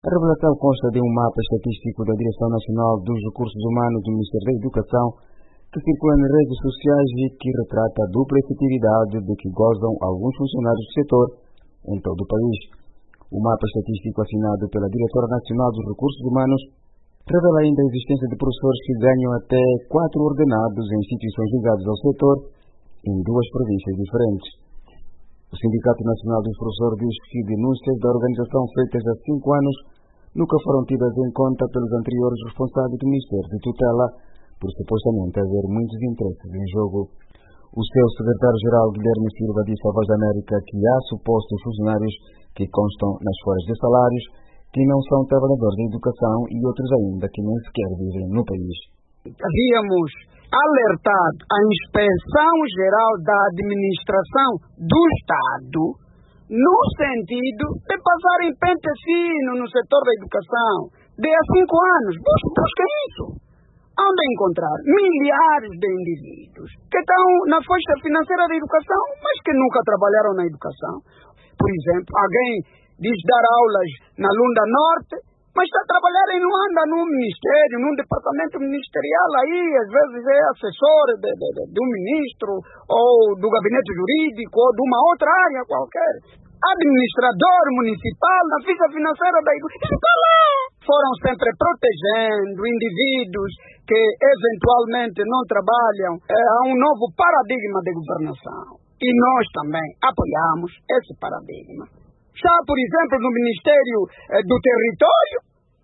A revelação consta de um mapa estatístico da Direção Nacional dos Recursos Humanos do Ministério da Educação, que circula nas redes sociais e que retrata a dupla efetividade de que gozam alguns funcionários do setor em todo o país. O mapa estatístico assinado pela Diretora Nacional dos Recursos Humanos revela ainda a existência de professores que ganham até 4 ordenados em instituições ligadas ao setor em 2 províncias diferentes. O Sindicato Nacional dos Professores diz que denúncias da organização feitas há 5 anos nunca foram tidas em conta pelos anteriores responsáveis do Ministério de Tutela, por supostamente haver muitos interesses em jogo. O seu secretário-geral, Guilherme Silva, disse à Voz da América que há supostos funcionários que constam nas folhas de salários que não são trabalhadores da educação e outros ainda que nem sequer vivem no país. Havíamos alertado a Inspeção Geral da Administração do Estado no sentido de passar em pente fino no setor da educação de há 5 anos. Busca isso. Onde encontrar milhares de indivíduos que estão na faixa financeira da educação, mas que nunca trabalharam na educação. Por exemplo, alguém diz dar aulas na Lunda Norte, mas está a trabalhar e não anda num ministério, num departamento ministerial, aí às vezes é assessor de um ministro, ou do gabinete jurídico, ou de uma outra área qualquer. Administrador municipal na ficha financeira da educação. Está lá! Foram sempre protegendo indivíduos que eventualmente não trabalham a um novo paradigma de governação. E nós também apoiamos esse paradigma. Está, por exemplo, no Ministério do Território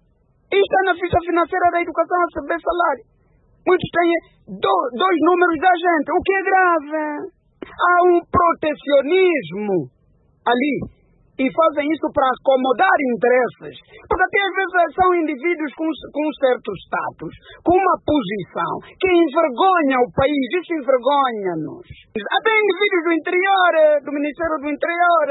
e está na ficha financeira da educação a receber salário. Muitos têm 2 números da gente, o que é grave. Há um protecionismo ali e fazem isso para acomodar interesses. Porque até às vezes são indivíduos com um certo status, com uma posição que envergonha o país, isso envergonha-nos. Até indivíduos do interior, do Ministério do Interior,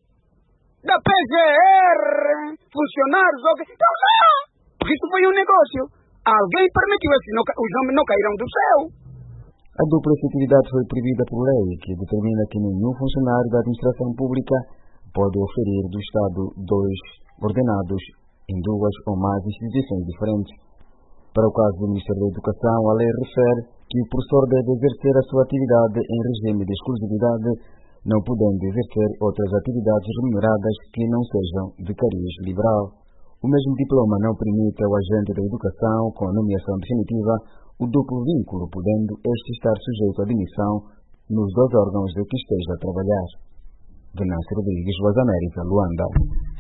da PGR, funcionários, estão lá. Porque isso foi um negócio. Alguém permitiu isso, os nomes não caíram do céu. A dupla efetividade foi proibida por lei, que determina que nenhum funcionário da administração pública pode oferir do Estado 2 ordenados em 2 ou mais instituições diferentes. Para o caso do Ministério da Educação, a lei refere que o professor deve exercer a sua atividade em regime de exclusividade, não podendo exercer outras atividades remuneradas que não sejam de cariz liberal. O mesmo diploma não permite ao agente da educação, com a nomeação definitiva, o duplo vínculo, podendo este estar sujeito à demissão nos 2 órgãos de que esteja a trabalhar. Venâncio Rodrigues, Voz da América, Luanda.